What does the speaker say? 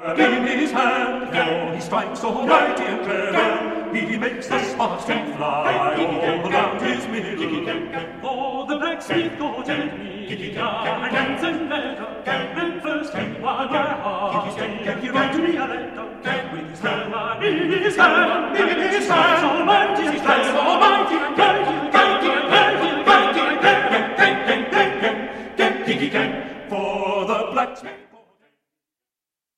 in his hand. Oh, he strikes so mighty and clever, he makes the sparks to fly all around his mill. Oh, the blacksmith got at me, and hands and leather, and first he won my heart. He wrote me a letter with his hammer in his hand, in his hand. So mighty, so mighty, for the blacksmith.